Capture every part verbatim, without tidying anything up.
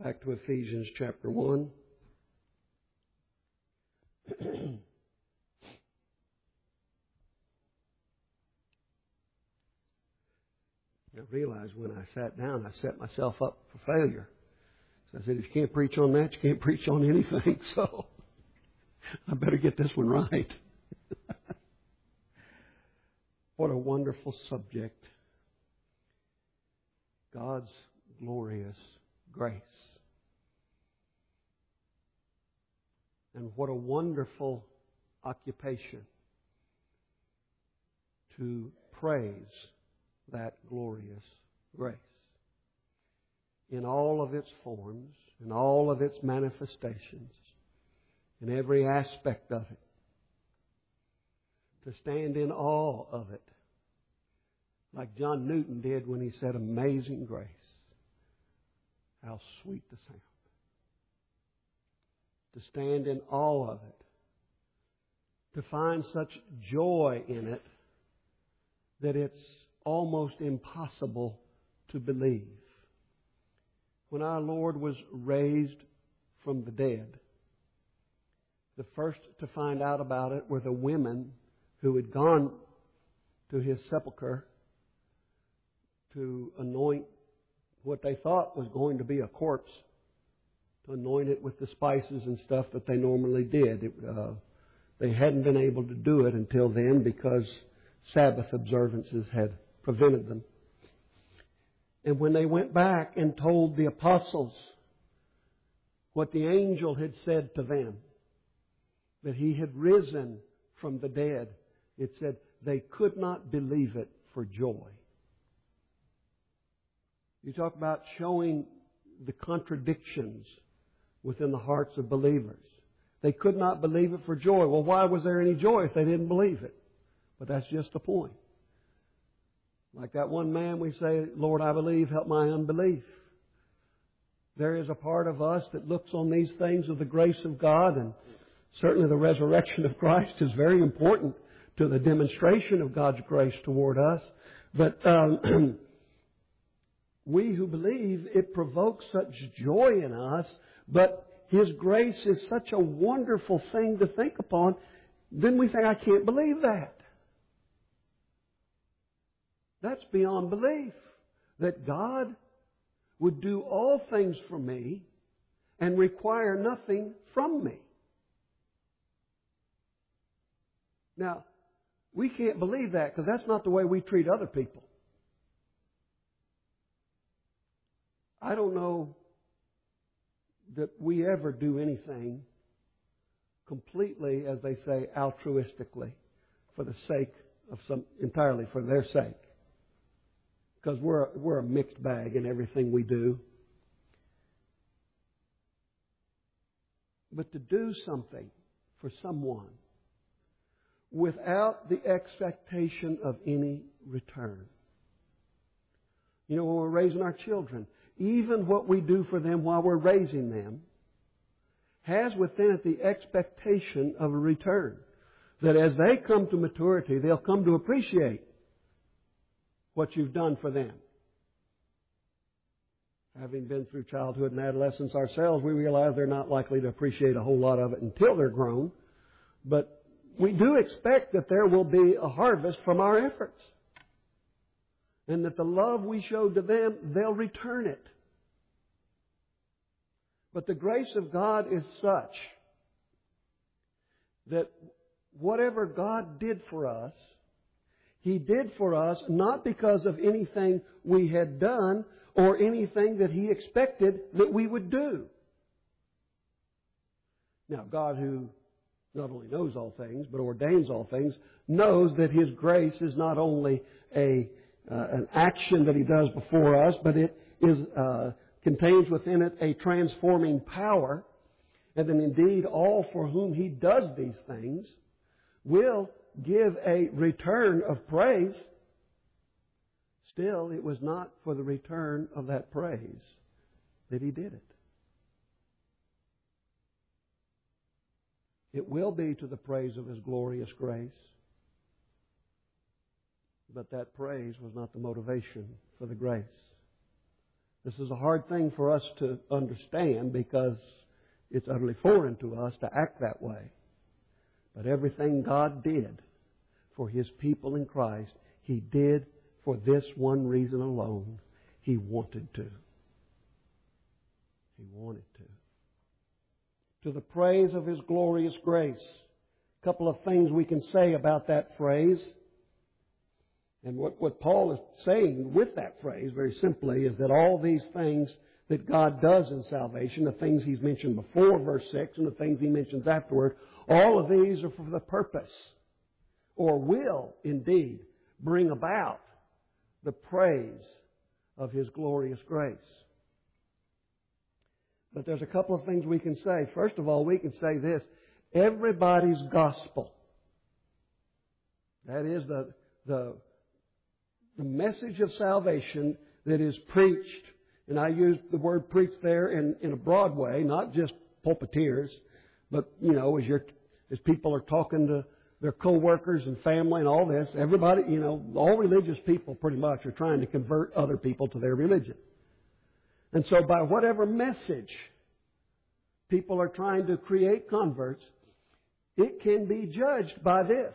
Back to Ephesians chapter one. I realized when I sat down, I set myself up for failure. So I said, if you can't preach on that, you can't preach on anything. So I better get this one right. What a wonderful subject. God's glorious grace. And what a wonderful occupation to praise that glorious grace in all of its forms, in all of its manifestations, in every aspect of it. To stand in awe of it, like John Newton did when he said, "Amazing grace, how sweet the sound." To stand in awe of it, to find such joy in it that it's almost impossible to believe. When our Lord was raised from the dead, the first to find out about it were the women who had gone to His sepulcher to anoint what they thought was going to be a corpse, to anoint it with the spices and stuff that they normally did. It, uh, they hadn't been able to do it until then because Sabbath observances had prevented them. And when they went back and told the apostles what the angel had said to them, that He had risen from the dead, it said they could not believe it for joy. You talk about showing the contradictions within the hearts of believers. They could not believe it for joy. Well, why was there any joy if they didn't believe it? But that's just the point. Like that one man, we say, "Lord, I believe, help my unbelief." There is a part of us that looks on these things of the grace of God, and certainly the resurrection of Christ is very important to the demonstration of God's grace toward us. But um, we who believe, it provokes such joy in us, but His grace is such a wonderful thing to think upon, then we think, I can't believe that. That's beyond belief. That God would do all things for me and require nothing from me. Now, we can't believe that because that's not the way we treat other people. I don't know that we ever do anything completely, as they say, altruistically, for the sake of some, entirely for their sake. Because we're, we're a mixed bag in everything we do. But to do something for someone without the expectation of any return. You know, when we're raising our children, even what we do for them while we're raising them has within it the expectation of a return. That as they come to maturity, they'll come to appreciate what you've done for them. Having been through childhood and adolescence ourselves, we realize they're not likely to appreciate a whole lot of it until they're grown. But we do expect that there will be a harvest from our efforts. And that the love we showed to them, they'll return it. But the grace of God is such that whatever God did for us, He did for us not because of anything we had done or anything that He expected that we would do. Now, God, who not only knows all things but ordains all things, knows that His grace is not only a uh, an action that He does before us, but it is uh, contains within it a transforming power, and that indeed all for whom He does these things will give a return of praise. Still, it was not for the return of that praise that He did it. It will be to the praise of His glorious grace. But that praise was not the motivation for the grace. This is a hard thing for us to understand because it's utterly foreign to us to act that way. But everything God did for His people in Christ, He did for this one reason alone. He wanted to. He wanted to. To the praise of His glorious grace. A couple of things we can say about that phrase. And what, what Paul is saying with that phrase, very simply, is that all these things that God does in salvation, the things He's mentioned before, verse six, and the things He mentions afterward, all of these are for the purpose, or will indeed bring about the praise of His glorious grace. But there's a couple of things we can say. First of all, we can say this: everybody's gospel. That is the, the, the message of salvation that is preached. And I use the word preach there in, in a broad way, not just pulpiteers, but, you know, as you're, as people are talking to their co-workers and family and all this, everybody, you know, all religious people pretty much are trying to convert other people to their religion. And so by whatever message people are trying to create converts, it can be judged by this: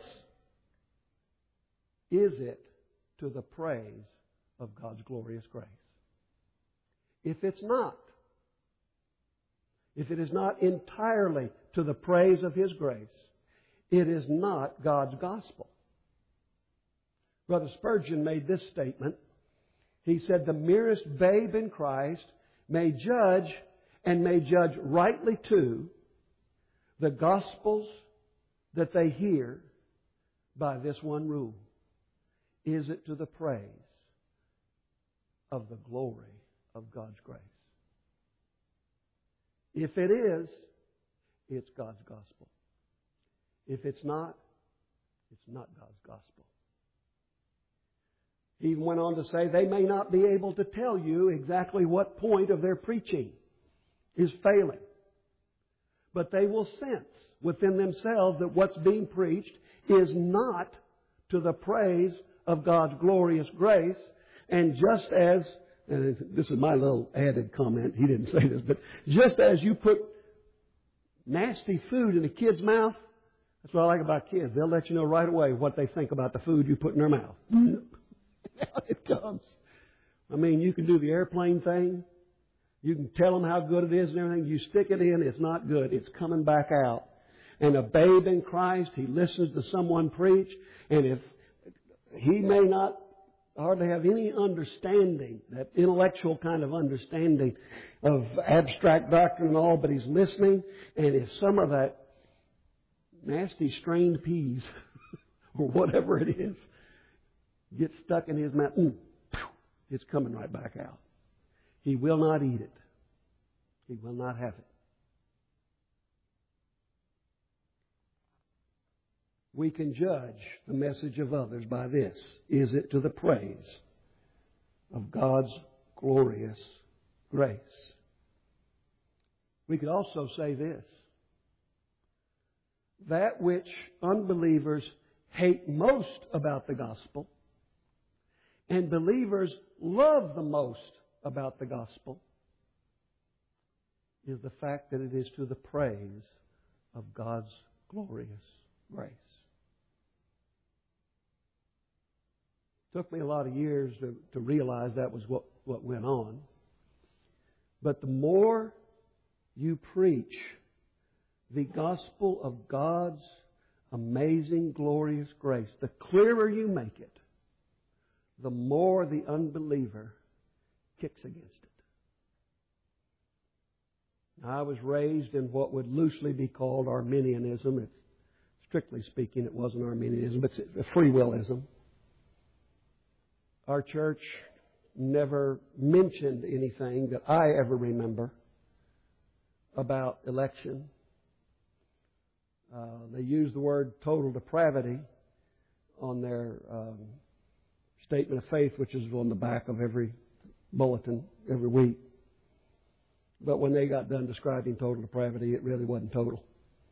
is it to the praise of God's glorious grace? If it's not, if it is not entirely to the praise of His grace, it is not God's gospel. Brother Spurgeon made this statement. He said, "The merest babe in Christ may judge, and may judge rightly too, the gospels that they hear by this one rule: is it to the praise of the glory of God's grace?" If it is, it's God's gospel. If it's not, it's not God's gospel. He even went on to say they may not be able to tell you exactly what point of their preaching is failing, but they will sense within themselves that what's being preached is not to the praise of God's glorious grace. And just as, and this is my little added comment, he didn't say this, but just as you put nasty food in a kid's mouth, that's what I like about kids. They'll let you know right away what they think about the food you put in their mouth. Out it comes. I mean, you can do the airplane thing. You can tell them how good it is and everything. You stick it in, it's not good. It's coming back out. And a babe in Christ, he listens to someone preach, and if he may not hardly have any understanding, that intellectual kind of understanding of abstract doctrine and all, but he's listening, and if some of that nasty strained peas or whatever it is gets stuck in his mouth, mm, it's coming right back out. He will not eat it. He will not have it. We can judge the message of others by this: is it to the praise of God's glorious grace? We could also say this: that which unbelievers hate most about the gospel and believers love the most about the gospel is the fact that it is to the praise of God's glorious grace. It took me a lot of years to, to realize that was what, what went on. But the more you preach the gospel of God's amazing, glorious grace, the clearer you make it, the more the unbeliever kicks against it. Now, I was raised in what would loosely be called Arminianism. It's, strictly speaking, it wasn't Arminianism, but it's free willism. Our church never mentioned anything that I ever remember about election. Uh, they use the word total depravity on their um, statement of faith, which is on the back of every bulletin every week. But when they got done describing total depravity, it really wasn't total.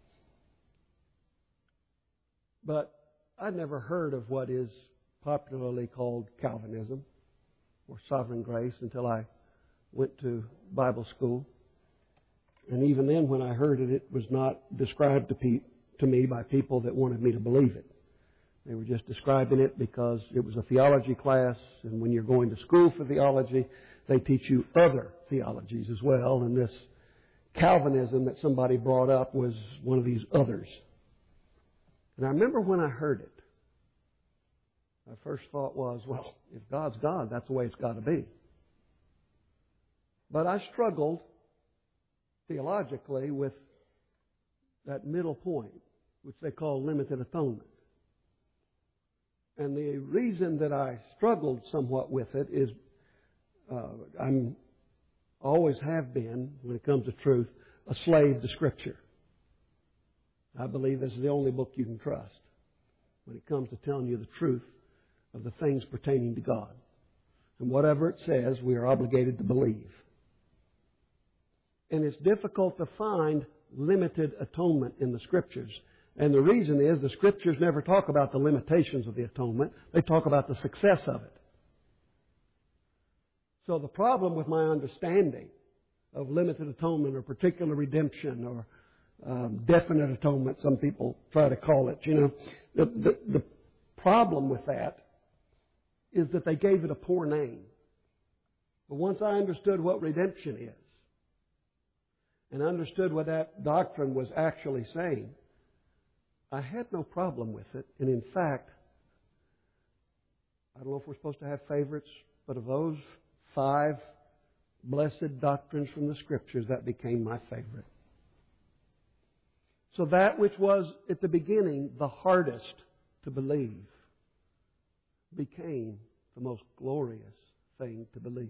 But I'd never heard of what is popularly called Calvinism or sovereign grace until I went to Bible school. And even then, when I heard it, it was not described to, pe- to me by people that wanted me to believe it. They were just describing it because it was a theology class, and when you're going to school for theology, they teach you other theologies as well. And this Calvinism that somebody brought up was one of these others. And I remember when I heard it, my first thought was, well, if God's God, that's the way it's got to be. But I struggled theologically with that middle point, which they call limited atonement. And the reason that I struggled somewhat with it is uh, I'm always have been, when it comes to truth, a slave to Scripture. I believe this is the only book you can trust when it comes to telling you the truth of the things pertaining to God. And whatever it says, we are obligated to believe. And it's difficult to find limited atonement in the Scriptures. And the reason is the Scriptures never talk about the limitations of the atonement. They talk about the success of it. So the problem with my understanding of limited atonement or particular redemption or um, definite atonement, some people try to call it, you know, the, the, the problem with that is that they gave it a poor name. But once I understood what redemption is and understood what that doctrine was actually saying, I had no problem with it. And in fact, I don't know if we're supposed to have favorites, but of those five blessed doctrines from the Scriptures, that became my favorite. So that which was at the beginning the hardest to believe became the most glorious thing to believe.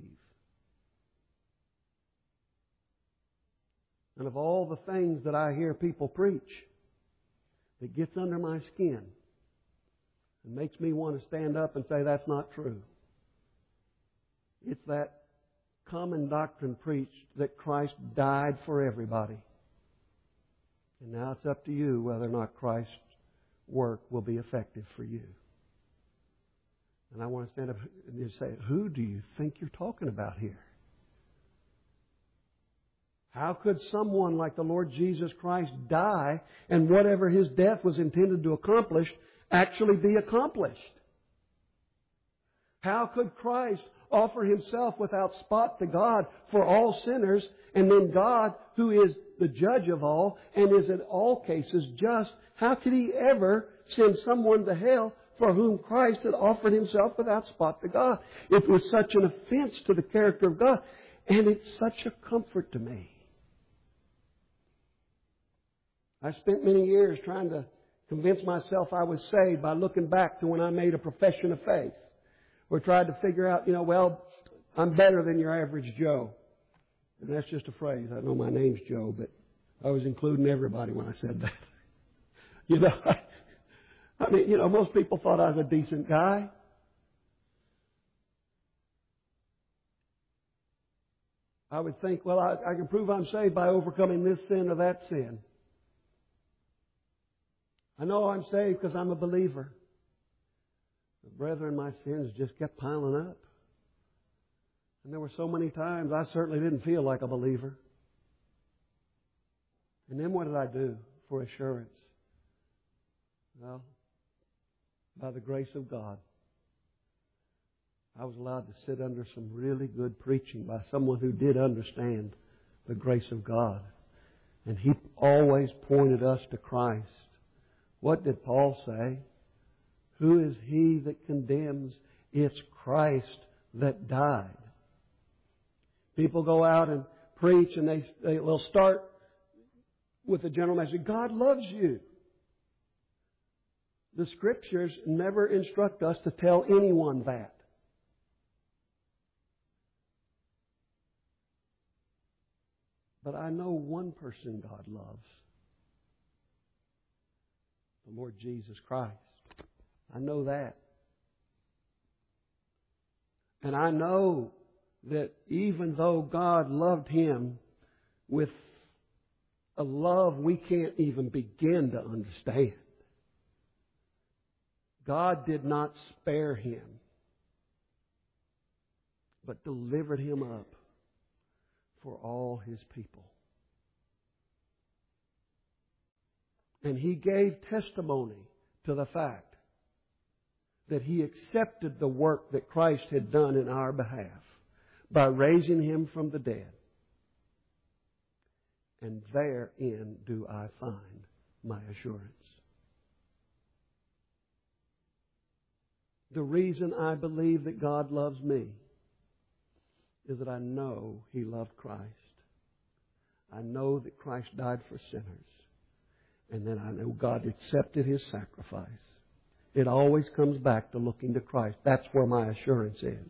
And of all the things that I hear people preach that gets under my skin and makes me want to stand up and say that's not true, it's that common doctrine preached that Christ died for everybody. And now it's up to you whether or not Christ's work will be effective for you. And I want to stand up and say, who do you think you're talking about here? How could someone like the Lord Jesus Christ die and whatever His death was intended to accomplish actually be accomplished? How could Christ offer Himself without spot to God for all sinners, and then God, who is the judge of all and is in all cases just, how could He ever send someone to hell for whom Christ had offered Himself without spot to God? It was such an offense to the character of God, and it's such a comfort to me. I spent many years trying to convince myself I was saved by looking back to when I made a profession of faith. Or tried to figure out, you know, well, I'm better than your average Joe. And that's just a phrase. I know my name's Joe, but I was including everybody when I said that. You know, I, I mean, you know, most people thought I was a decent guy. I would think, well, I, I can prove I'm saved by overcoming this sin or that sin. I know I'm saved because I'm a believer. But brethren, my sins just kept piling up. And there were so many times I certainly didn't feel like a believer. And then what did I do for assurance? Well, by the grace of God, I was allowed to sit under some really good preaching by someone who did understand the grace of God. And he always pointed us to Christ. What did Paul say? Who is he that condemns? It's Christ that died. People go out and preach and they, they will start with the general message, God loves you. The Scriptures never instruct us to tell anyone that. But I know one person God loves. The Lord Jesus Christ. I know that. And I know that even though God loved Him with a love we can't even begin to understand, God did not spare Him, but delivered Him up for all His people. And He gave testimony to the fact that He accepted the work that Christ had done in our behalf by raising Him from the dead. And therein do I find my assurance. The reason I believe that God loves me is that I know He loved Christ. I know that Christ died for sinners. And then I know God accepted His sacrifice. It always comes back to looking to Christ. That's where my assurance is.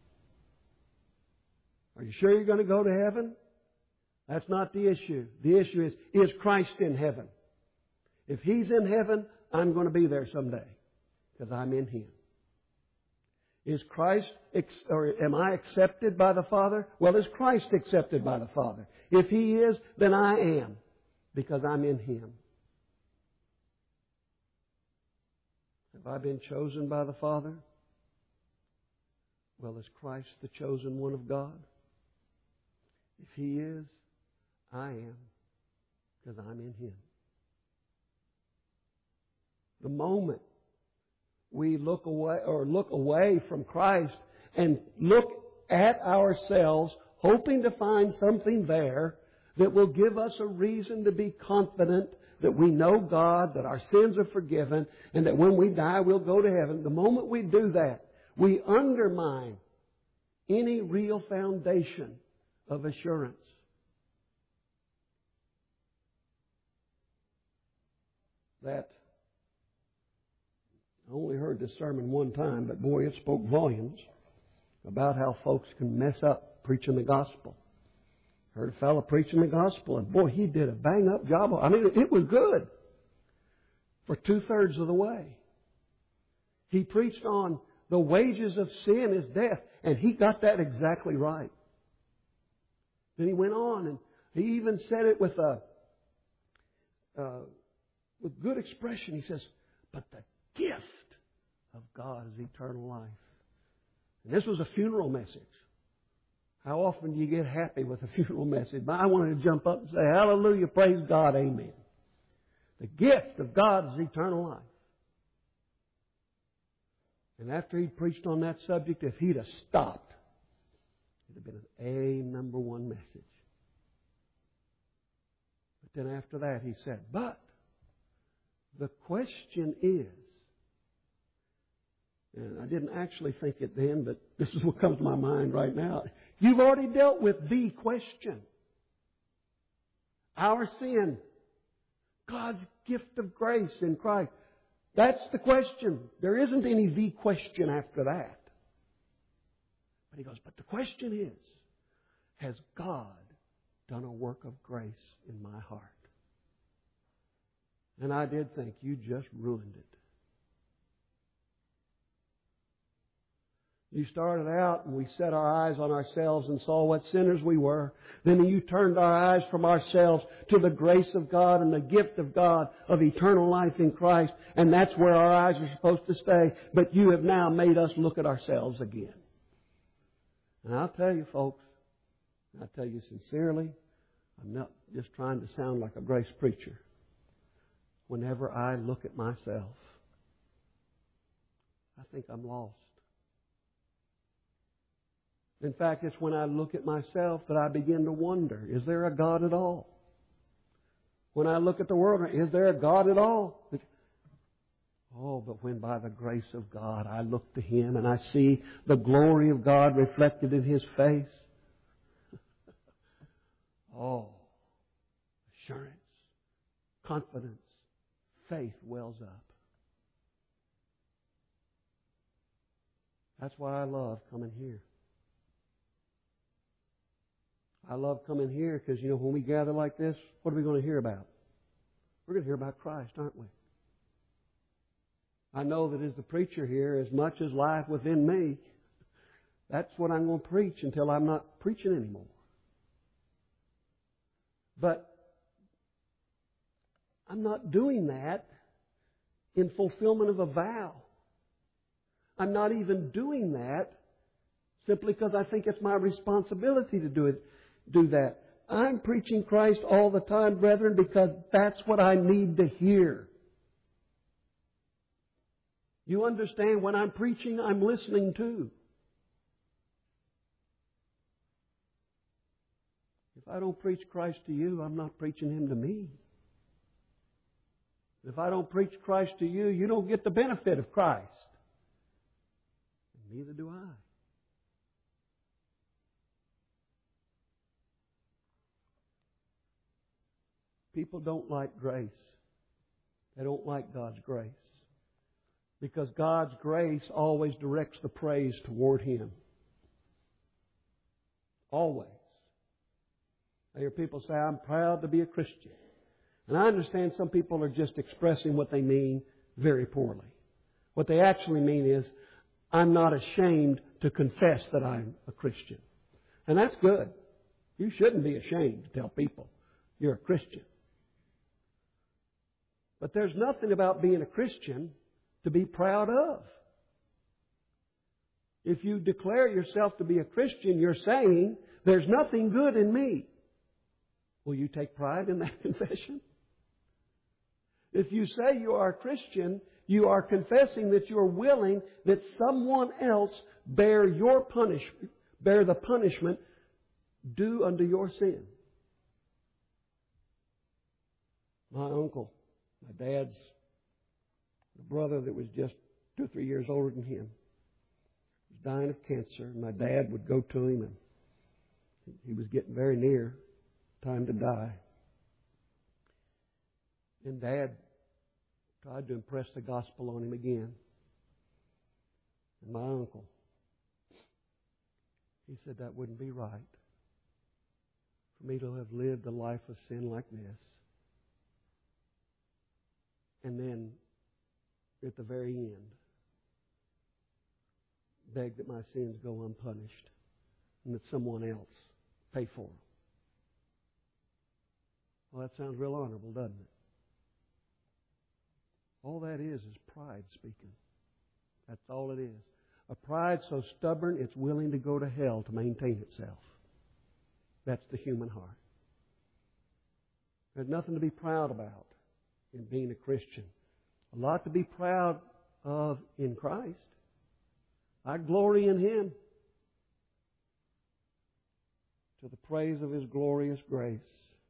Are you sure you're going to go to heaven? That's not the issue. The issue is, is Christ in heaven? If He's in heaven, I'm going to be there someday because I'm in Him. Is Christ, or am I accepted by the Father? Well, is Christ accepted by the Father? If He is, then I am, because I'm in Him. Have I been chosen by the Father? Well, is Christ the chosen one of God? If He is, I am, because I'm in Him. The moment we look away or look away from Christ and look at ourselves, hoping to find something there that will give us a reason to be confident that we know God, that our sins are forgiven, and that when we die we'll go to heaven. The moment we do that, we undermine any real foundation of assurance. That I only heard this sermon one time, but boy, it spoke volumes about how folks can mess up preaching the gospel. Heard a fellow preaching the gospel, and boy, he did a bang-up job. I mean, it was good for two-thirds of the way. He preached on the wages of sin is death, and he got that exactly right. Then he went on, and he even said it with a uh, with good expression. He says, but the gift of God is eternal life. And this was a funeral message. How often do you get happy with a funeral message? But I wanted to jump up and say, hallelujah, praise God, amen. The gift of God is eternal life. And after he preached on that subject, if he'd have stopped, it'd have been an A number one message. But then after that, he said, but the question is, and I didn't actually think it then, but this is what comes to my mind right now. You've already dealt with the question. Our sin. God's gift of grace in Christ. That's the question. There isn't any the question after that. But he goes, but the question is, has God done a work of grace in my heart? And I did think, you just ruined it. You started out and we set our eyes on ourselves and saw what sinners we were. Then you turned our eyes from ourselves to the grace of God and the gift of God of eternal life in Christ. And that's where our eyes are supposed to stay. But you have now made us look at ourselves again. And I'll tell you, folks, I tell you sincerely, I'm not just trying to sound like a grace preacher. Whenever I look at myself, I think I'm lost. In fact, it's when I look at myself that I begin to wonder, is there a God at all? When I look at the world, is there a God at all? Oh, but when by the grace of God I look to Him and I see the glory of God reflected in His face, oh, assurance, confidence, faith wells up. That's why I love coming here. I love coming here because, you know, when we gather like this, what are we going to hear about? We're going to hear about Christ, aren't we? I know that as the preacher here, as much as life within me, that's what I'm going to preach until I'm not preaching anymore. But I'm not doing that in fulfillment of a vow. I'm not even doing that simply because I think it's my responsibility to do it. do that. I'm preaching Christ all the time, brethren, because that's what I need to hear. You understand, when I'm preaching, I'm listening too. If I don't preach Christ to you, I'm not preaching Him to me. If I don't preach Christ to you, you don't get the benefit of Christ. And neither do I. People don't like grace. They don't like God's grace. Because God's grace always directs the praise toward Him. Always. I hear people say, I'm proud to be a Christian. And I understand some people are just expressing what they mean very poorly. What they actually mean is, I'm not ashamed to confess that I'm a Christian. And that's good. You shouldn't be ashamed to tell people you're a Christian. But there's nothing about being a Christian to be proud of. If you declare yourself to be a Christian, you're saying, there's nothing good in me. Will you take pride in that confession? If you say you are a Christian, you are confessing that you are willing that someone else bear your punishment, bear the punishment due unto your sin. My uncle, my dad's brother that was just two or three years older than him, was dying of cancer. And my dad would go to him, and he was getting very near time to die. And Dad tried to impress the gospel on him again. And my uncle, he said that wouldn't be right for me to have lived a life of sin like this. And then, at the very end, beg that my sins go unpunished and that someone else pay for them. Well, that sounds real honorable, doesn't it? All that is is pride speaking. That's all it is. A pride so stubborn it's willing to go to hell to maintain itself. That's the human heart. There's nothing to be proud about in being a Christian. A lot to be proud of in Christ. I glory in Him to the praise of His glorious grace.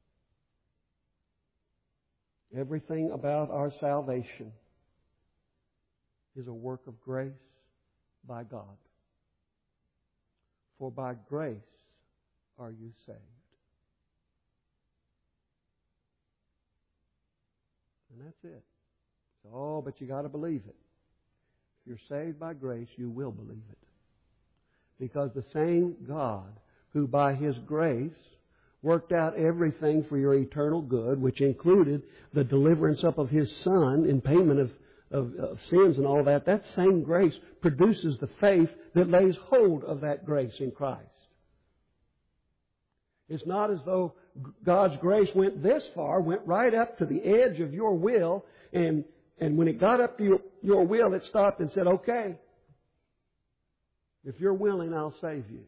Everything about our salvation is a work of grace by God. For by grace are you saved. And that's it. Oh, but you got to believe it. If you're saved by grace, you will believe it. Because the same God who by His grace worked out everything for your eternal good, which included the deliverance up of His Son in payment of, of, of sins and all that, that same grace produces the faith that lays hold of that grace in Christ. It's not as though God's grace went this far, went right up to the edge of your will, and, and when it got up to your, your will, it stopped and said, okay, if you're willing, I'll save you.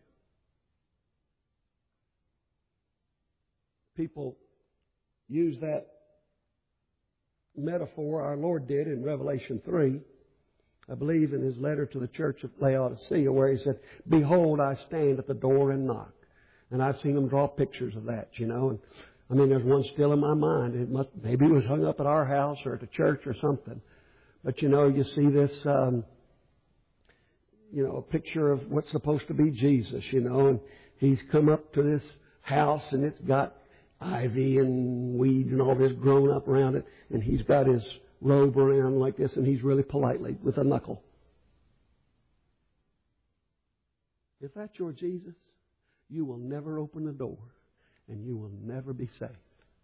People use that metaphor our Lord did in Revelation three, I believe in His letter to the church of Laodicea, where He said, behold, I stand at the door and knock. And I've seen them draw pictures of that, you know. And I mean, there's one still in my mind. It must, maybe it was hung up at our house or at the church or something. But, you know, you see this, um, you know, a picture of what's supposed to be Jesus, you know. And He's come up to this house and it's got ivy and weeds and all this grown up around it. And He's got His robe around like this, and He's really politely with a knuckle. If that's your Jesus, you will never open the door and you will never be saved.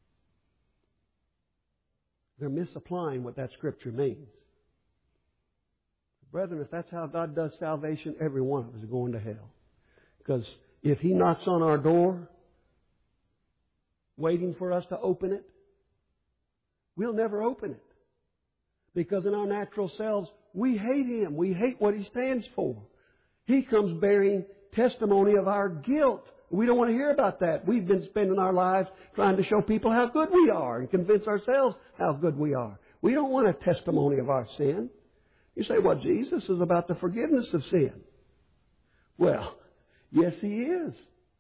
They're misapplying what that Scripture means. Brethren, if that's how God does salvation, every one of us is going to hell. Because if He knocks on our door, waiting for us to open it, we'll never open it. Because in our natural selves, we hate Him. We hate what He stands for. He comes bearing testimony of our guilt. We don't want to hear about that. We've been spending our lives trying to show people how good we are and convince ourselves how good we are. We don't want a testimony of our sin. You say, well, Jesus is about the forgiveness of sin. Well, yes, He is.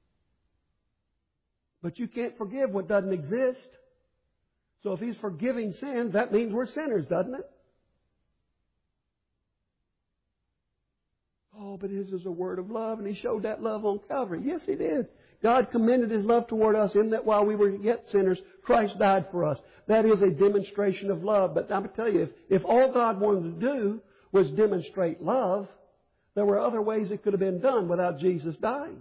But you can't forgive what doesn't exist. So if He's forgiving sin, that means we're sinners, doesn't it? Oh, but His is a word of love, and He showed that love on Calvary. Yes, He did. God commended His love toward us in that while we were yet sinners, Christ died for us. That is a demonstration of love. But I'm going to tell you, if, if all God wanted to do was demonstrate love, there were other ways it could have been done without Jesus dying.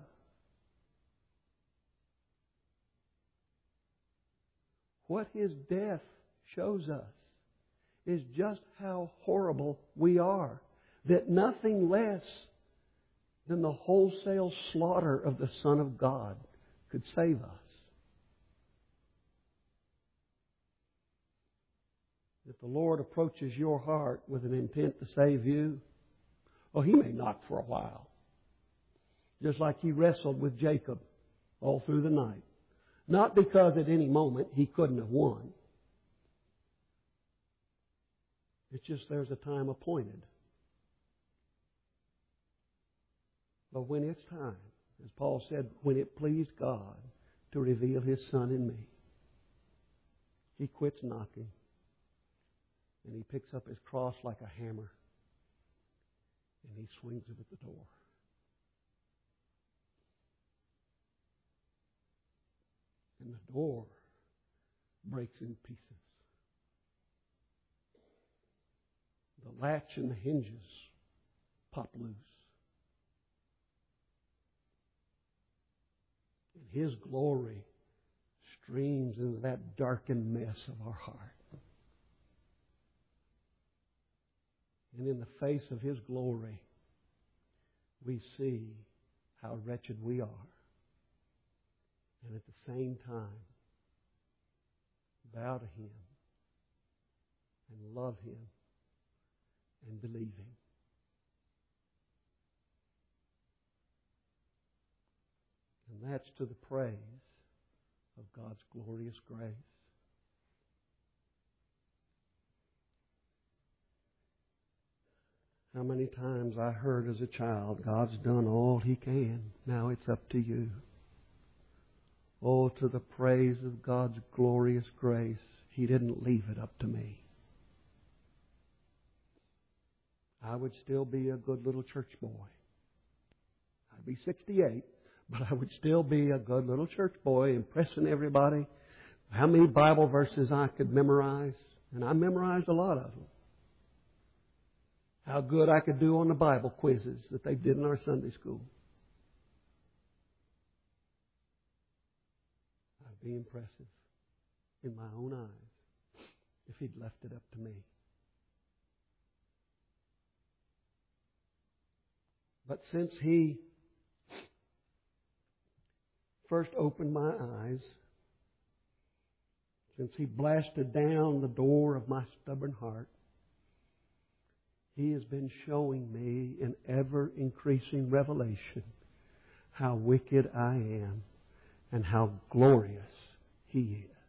What His death shows us is just how horrible we are. That nothing less than the wholesale slaughter of the Son of God could save us. If the Lord approaches your heart with an intent to save you, well, He may knock for a while. Just like He wrestled with Jacob all through the night. Not because at any moment He couldn't have won. It's just there's a time appointed. But when it's time, as Paul said, when it pleased God to reveal His Son in me, He quits knocking and He picks up His cross like a hammer and He swings it at the door. And the door breaks in pieces. The latch and the hinges pop loose. And His glory streams into that darkened mess of our heart. And in the face of His glory, we see how wretched we are. And at the same time, bow to Him and love Him and believe Him. And that's to the praise of God's glorious grace. How many times I heard as a child, God's done all He can. Now it's up to you. Oh, to the praise of God's glorious grace, He didn't leave it up to me. I would still be a good little church boy. I'd be sixty-eight, but I would still be a good little church boy, impressing everybody. How many Bible verses I could memorize, and I memorized a lot of them. How good I could do on the Bible quizzes that they did in our Sunday school. Be impressive in my own eyes if He'd left it up to me. But since He first opened my eyes, since He blasted down the door of my stubborn heart, He has been showing me in ever-increasing revelation how wicked I am and how glorious He is.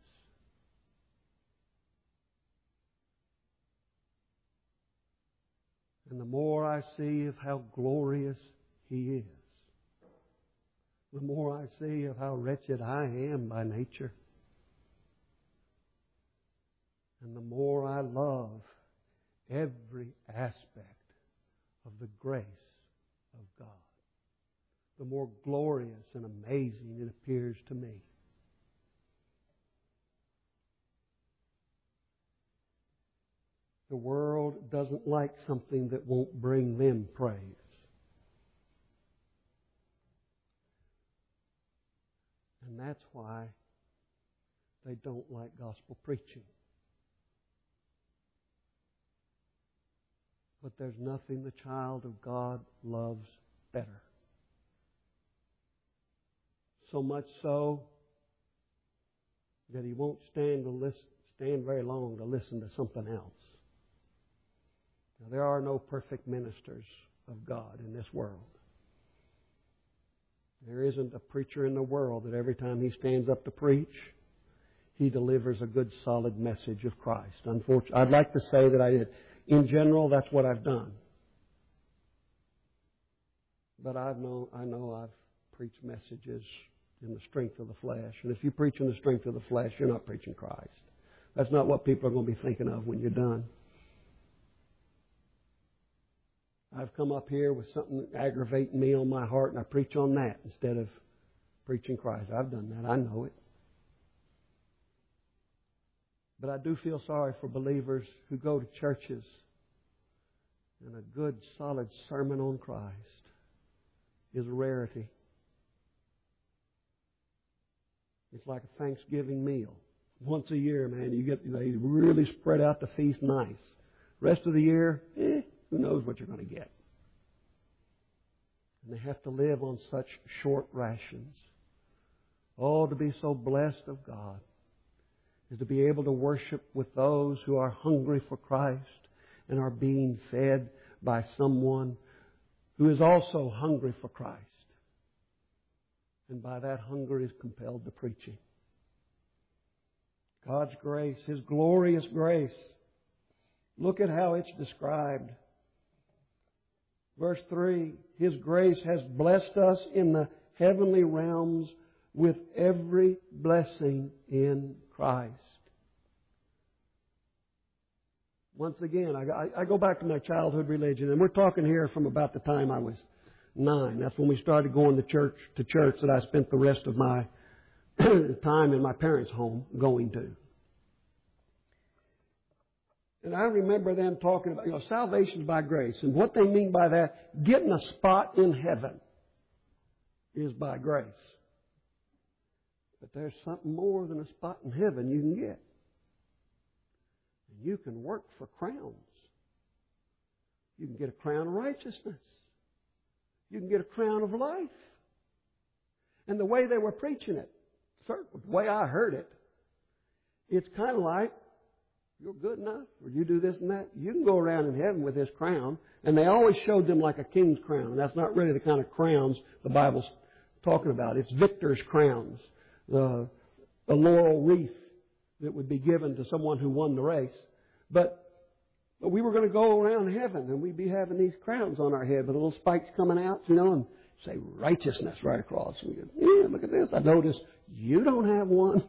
And the more I see of how glorious He is, the more I see of how wretched I am by nature, and the more I love every aspect of the grace of God, the more glorious and amazing it appears to me. The world doesn't like something that won't bring them praise. And that's why they don't like gospel preaching. But there's nothing the child of God loves better. So much so that he won't stand to listen, stand very long to listen to something else. Now, there are no perfect ministers of God in this world. There isn't a preacher in the world that every time he stands up to preach, he delivers a good, solid message of Christ. Unfortunately, I'd like to say that I did. In general, that's what I've done. But I've know, I know I've preached messages in the strength of the flesh. And if you preach in the strength of the flesh, you're not preaching Christ. That's not what people are going to be thinking of when you're done. I've come up here with something aggravating me on my heart, and I preach on that instead of preaching Christ. I've done that. I know it. But I do feel sorry for believers who go to churches and a good, solid sermon on Christ is a rarity. It's like a Thanksgiving meal. Once a year, man, you get they really spread out the feast nice. Rest of the year, eh, who knows what you're going to get. And they have to live on such short rations. Oh, to be so blessed of God is to be able to worship with those who are hungry for Christ and are being fed by someone who is also hungry for Christ. And by that hunger is compelled to preaching. God's grace, His glorious grace. Look at how it's described. Verse three, His grace has blessed us in the heavenly realms with every blessing in Christ. Once again, I, I go back to my childhood religion, and we're talking here from about the time I was nine. That's when we started going to church, to church that I spent the rest of my time in my parents' home going to. And I remember them talking about, you know, salvation's by grace. And what they mean by that, getting a spot in heaven is by grace. But there's something more than a spot in heaven you can get. And you can work for crowns. You can get a crown of righteousness. You can get a crown of life. And the way they were preaching it, the way I heard it, it's kind of like, you're good enough, or you do this and that, you can go around in heaven with this crown. And they always showed them like a king's crown. And that's not really the kind of crowns the Bible's talking about. It's victor's crowns, the, the laurel wreath that would be given to someone who won the race. But But we were going to go around heaven, and we'd be having these crowns on our head with little spikes coming out, you know, and say righteousness right across. And we go, yeah, look at this. I noticed you don't have one.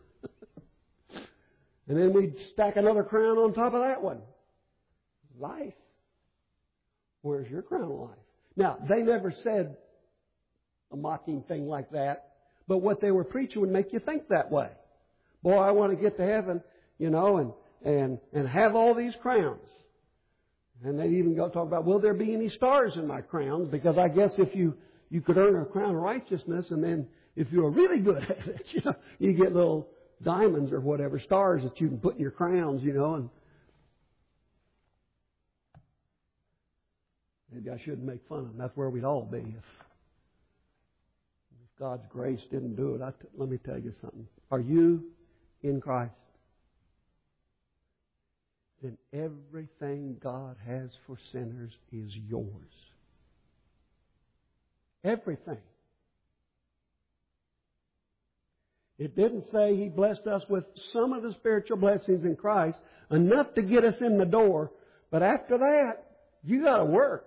And then we'd stack another crown on top of that one. Life. Where's your crown of life? Now, they never said a mocking thing like that, but what they were preaching would make you think that way. Boy, I want to get to heaven, you know, and And, and have all these crowns. And they even go talk about, will there be any stars in my crowns? Because I guess if you, you could earn a crown of righteousness, and then if you were really good at it, you know, you get little diamonds or whatever, stars that you can put in your crowns, you know. And maybe I shouldn't make fun of them. That's where we'd all be if, if God's grace didn't do it. I t- let me tell you something. Are you in Christ? Then everything God has for sinners is yours. Everything. It didn't say He blessed us with some of the spiritual blessings in Christ, enough to get us in the door, but after that, you got to work.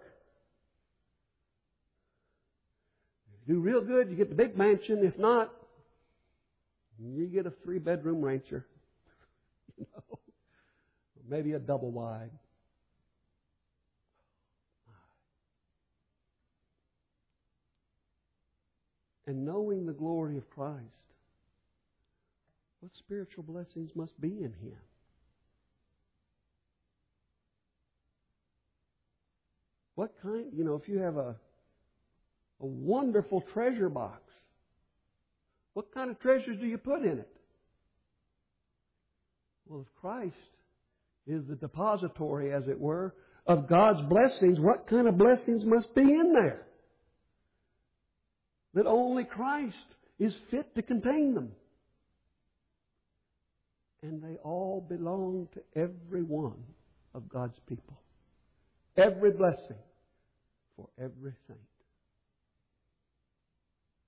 If you do real good, you get the big mansion. If not, you get a three-bedroom rancher. You know? Maybe a double wide. And knowing the glory of Christ, what spiritual blessings must be in Him? What kind, you know, if you have a, a wonderful treasure box, what kind of treasures do you put in it? Well, if Christ is the depository, as it were, of God's blessings, what kind of blessings must be in there? That only Christ is fit to contain them. And they all belong to every one of God's people. Every blessing for every saint.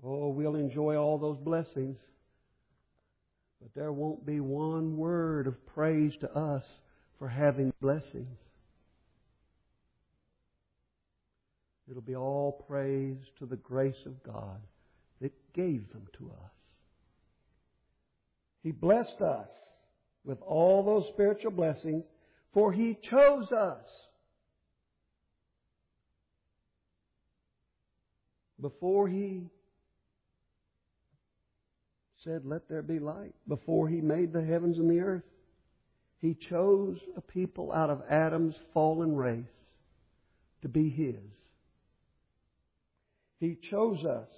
Oh, we'll enjoy all those blessings. But there won't be one word of praise to us for having blessings. It'll be all praise to the grace of God that gave them to us. He blessed us with all those spiritual blessings, for He chose us before He said, "Let there be light," before He made the heavens and the earth. He chose a people out of Adam's fallen race to be His. He chose us.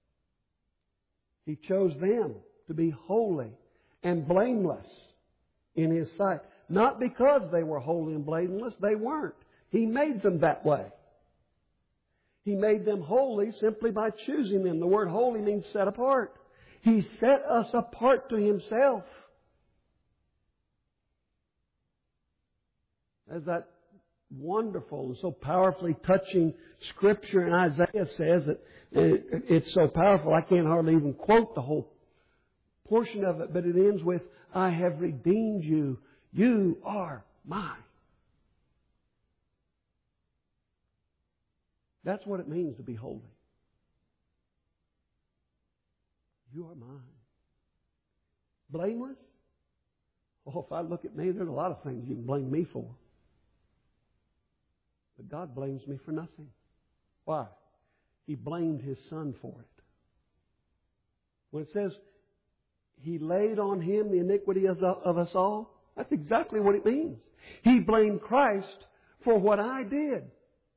He chose them to be holy and blameless in His sight. Not because they were holy and blameless. They weren't. He made them that way. He made them holy simply by choosing them. The word holy means set apart. He set us apart to Himself. As that wonderful and so powerfully touching Scripture in Isaiah says, that it's so powerful I can't hardly even quote the whole portion of it, but it ends with, "I have redeemed you. You are mine." That's what it means to be holy. You are mine. Blameless? Oh, if I look at me, there's a lot of things you can blame me for. But God blames me for nothing. Why? He blamed His Son for it. When it says He laid on Him the iniquity of us all, that's exactly what it means. He blamed Christ for what I did.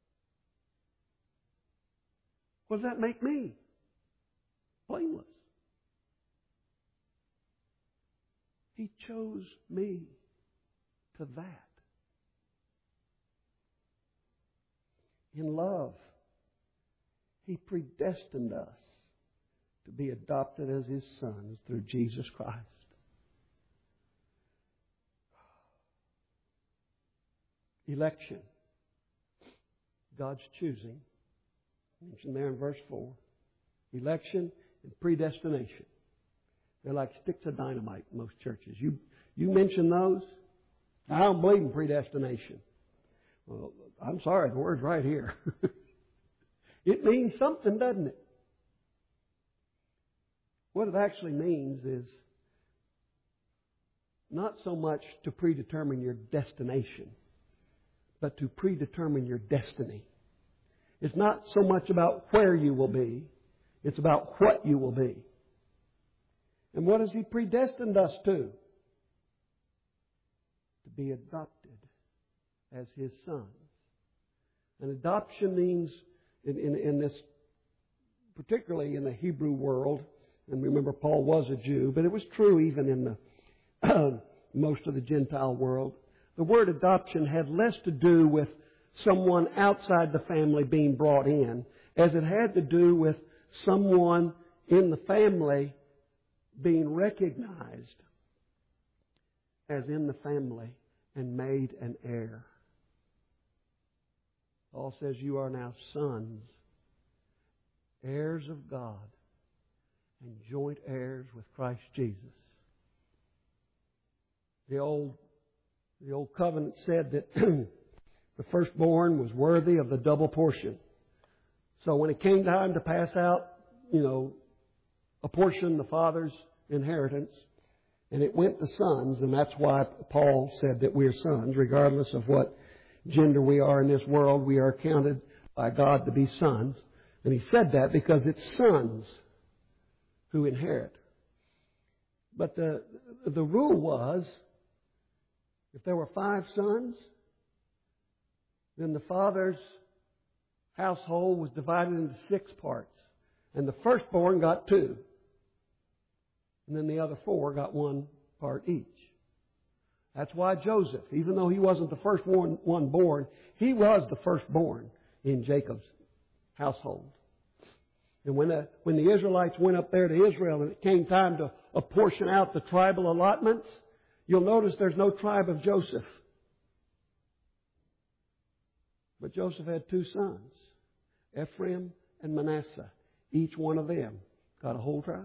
What does that make me? Blameless. He chose me to that. In love, He predestined us to be adopted as His sons through Jesus Christ. Election. God's choosing. Mentioned there in verse four. Election and predestination. They're like sticks of dynamite in most churches. You, you mention those, I don't believe in predestination. Well, I'm sorry, the word's right here. It means something, doesn't it? What it actually means is not so much to predetermine your destination, but to predetermine your destiny. It's not so much about where you will be, it's about what you will be. And what has He predestined us to? To be adopted as His sons. And adoption means, in, in, in this, particularly in the Hebrew world, and remember Paul was a Jew, but it was true even in the most of the Gentile world. The word adoption had less to do with someone outside the family being brought in, as it had to do with someone in the family being recognized as in the family and made an heir. Paul says you are now sons, heirs of God, and joint heirs with Christ Jesus. The old, the old covenant said that the firstborn was worthy of the double portion. So when it came time to pass out, you know, apportion the father's inheritance, and it went to sons, and that's why Paul said that we're sons, regardless of what gender we are in this world, we are counted by God to be sons. And he said that because it's sons who inherit. But the the rule was, if there were five sons, then the father's household was divided into six parts. And the firstborn got two. And then the other four got one part each. That's why Joseph, even though he wasn't the first one, one born, he was the firstborn in Jacob's household. And when the, when the Israelites went up there to Israel and it came time to apportion out the tribal allotments, you'll notice there's no tribe of Joseph. But Joseph had two sons, Ephraim and Manasseh, each one of them got a whole tribe.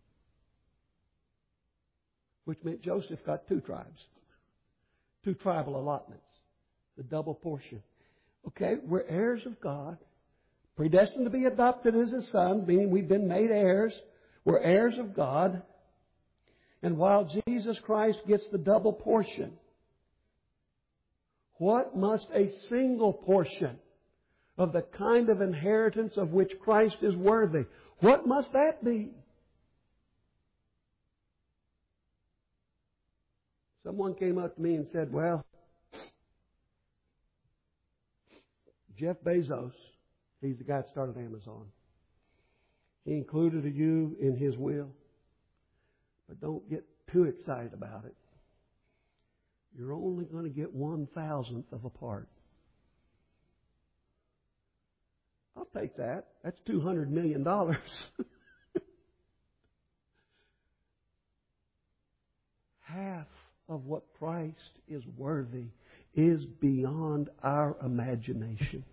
Which meant Joseph got two tribes. Two tribal allotments. The double portion. Okay, we're heirs of God. Predestined to be adopted as His sons, meaning we've been made heirs. We're heirs of God. And while Jesus Christ gets the double portion, what must a single portion of the kind of inheritance of which Christ is worthy, what must that be? Someone came up to me and said, well, Jeff Bezos, he's the guy that started Amazon. He included you in his will. But don't get too excited about it. You're only going to get one thousandth of a part. I'll take that. That's two hundred million dollars. Half of what Christ is worthy is beyond our imagination.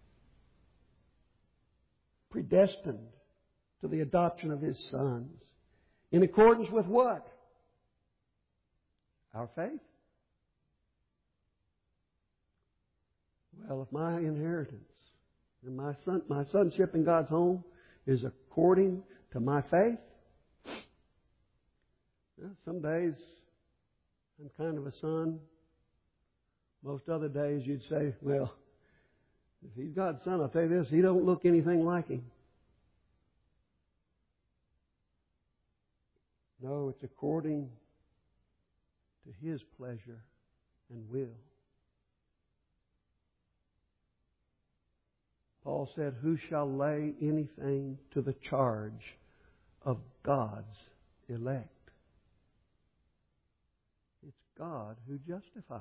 Predestined to the adoption of His sons. In accordance with what? Our faith. Well, if my inheritance and my son, my sonship in God's home is according to my faith, well, some days I'm kind of a son. Most other days you'd say, well, if he's God's son, I'll tell you this, he don't look anything like him. No, it's according to His pleasure and will. Paul said, who shall lay anything to the charge of God's elect? It's God who justifies.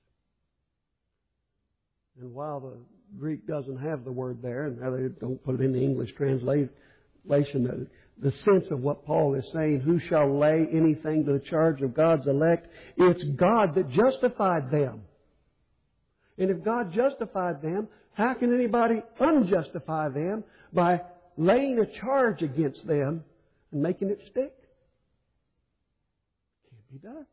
And while the Greek doesn't have the word there, and they don't put it in the English translation, the, the sense of what Paul is saying, who shall lay anything to the charge of God's elect? It's God that justified them. And if God justified them, how can anybody unjustify them by laying a charge against them and making it stick? Can't be done.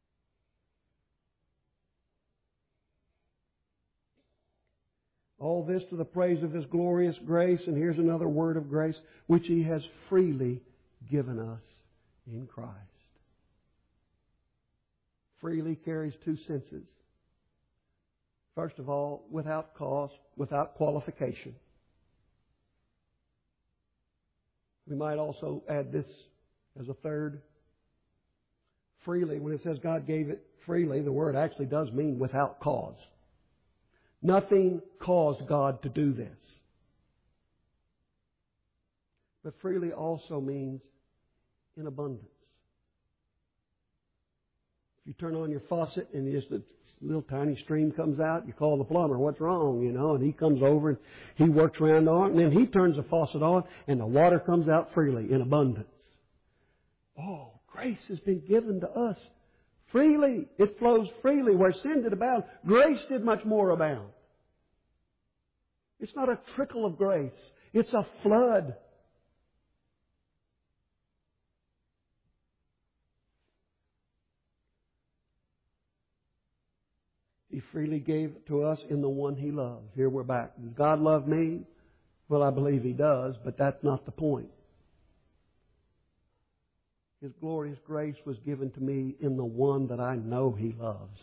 All this to the praise of His glorious grace, and here's another word of grace, which He has freely given us in Christ. Freely carries two senses. First of all, without cost, without qualification. We might also add this as a third. Freely, when it says God gave it freely, the word actually does mean without cause. Nothing caused God to do this. But freely also means in abundance. If you turn on your faucet and just a little tiny stream comes out, you call the plumber, what's wrong, you know, and he comes over and he works around on it, and then he turns the faucet on and the water comes out freely in abundance. Oh, grace has been given to us freely. It flows freely. Where sin did abound, grace did much more abound. It's not a trickle of grace. It's a flood. He freely gave it to us in the one He loves. Here we're back. Does God love me? Well, I believe He does, but that's not the point. His glorious grace was given to me in the one that I know He loves.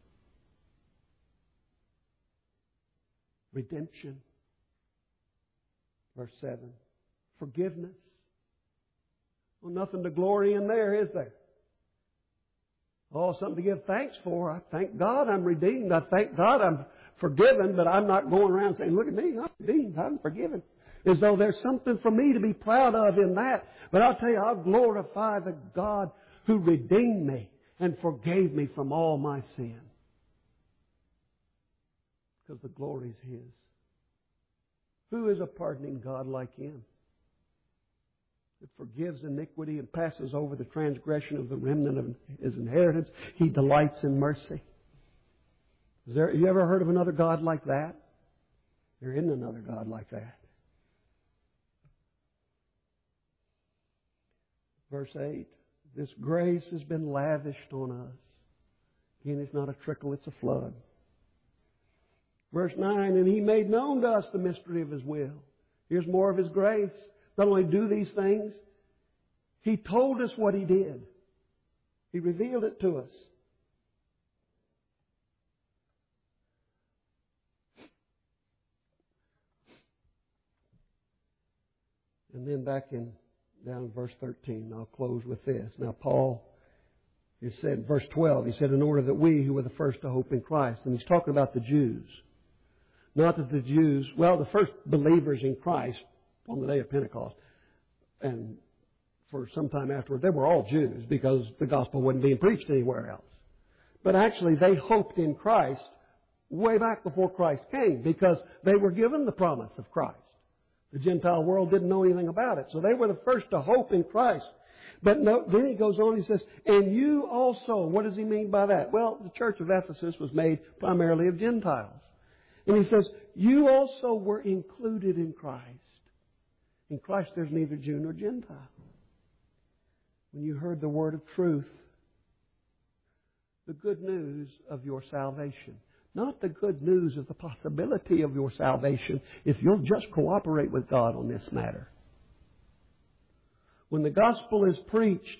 Redemption. Verse seven. Forgiveness. Well, nothing to glory in there, is there? Oh, something to give thanks for. I thank God I'm redeemed. I thank God I'm forgiven, but I'm not going around saying, look at me, I'm redeemed, I'm forgiven. As though there's something for me to be proud of in that. But I'll tell you, I'll glorify the God who redeemed me and forgave me from all my sin. Because the glory's His. Who is a pardoning God like Him? That forgives iniquity and passes over the transgression of the remnant of His inheritance. He delights in mercy. Is there, you ever heard of another God like that? There isn't another God like that. Verse eight. This grace has been lavished on us. Again, it's not a trickle, it's a flood. Verse nine, and He made known to us the mystery of His will. Here's more of His grace. Not only do these things, He told us what He did. He revealed it to us. And then back in down in verse thirteen, I'll close with this. Now Paul, he said, verse twelve, he said, in order that we who were the first to hope in Christ. And he's talking about the Jews. Not that the Jews, well, the first believers in Christ on the day of Pentecost, and for some time afterward, they were all Jews because the gospel wasn't being preached anywhere else. But actually, they hoped in Christ way back before Christ came because they were given the promise of Christ. The Gentile world didn't know anything about it. So they were the first to hope in Christ. But no, then he goes on, he says, and you also, what does he mean by that? Well, the church of Ephesus was made primarily of Gentiles. And he says, you also were included in Christ. In Christ there's neither Jew nor Gentile. When you heard the word of truth, the good news of your salvation. Not the good news of the possibility of your salvation if you'll just cooperate with God on this matter. When the gospel is preached,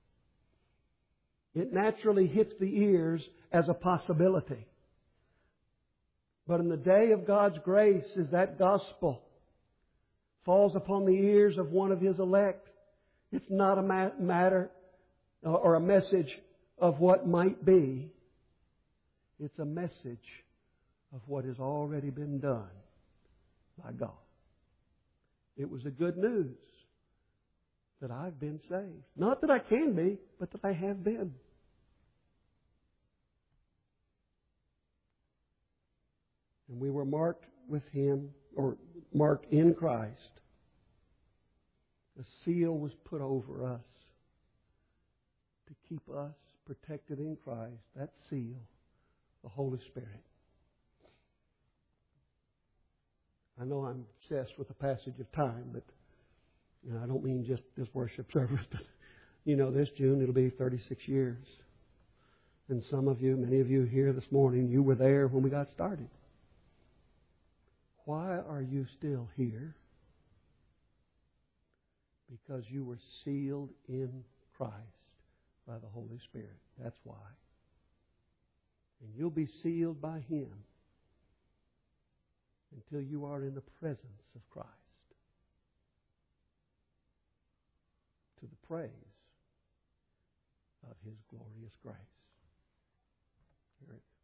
it naturally hits the ears as a possibility. But in the day of God's grace, as that gospel falls upon the ears of one of His elect, it's not a matter or a message of what might be. It's a message of what has already been done by God. It was a good news that I've been saved. Not that I can be, but that I have been. And we were marked with Him, or marked in Christ. A seal was put over us to keep us protected in Christ. That seal, the Holy Spirit. I know I'm obsessed with the passage of time, but you know, I don't mean just this worship service, but you know, this June it'll be thirty-six years. And some of you, many of you here this morning, you were there when we got started. Why are you still here? Because you were sealed in Christ by the Holy Spirit. That's why. And you'll be sealed by Him until you are in the presence of Christ. To the praise of His glorious grace. Here it